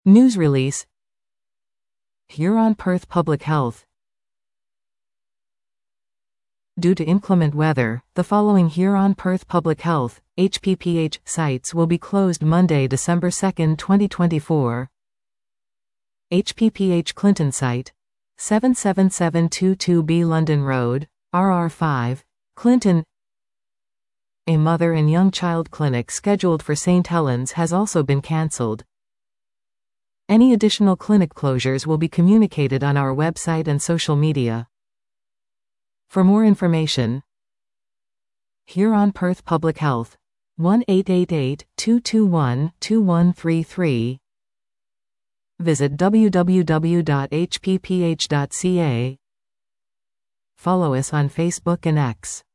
News release. Huron-Perth Public Health. Due to inclement weather, the following Huron-Perth Public Health, HPPH, sites will be closed Monday, December 2, 2024. HPPH Clinton Site, 77722B London Road, RR5, Clinton. A mother and young child clinic scheduled for St. Helens has also been cancelled. Any additional clinic closures will be communicated on our website and social media. For more information, Huron-Perth Public Health, 1-888-221-2133. Visit www.hpph.ca. Follow us on Facebook and X.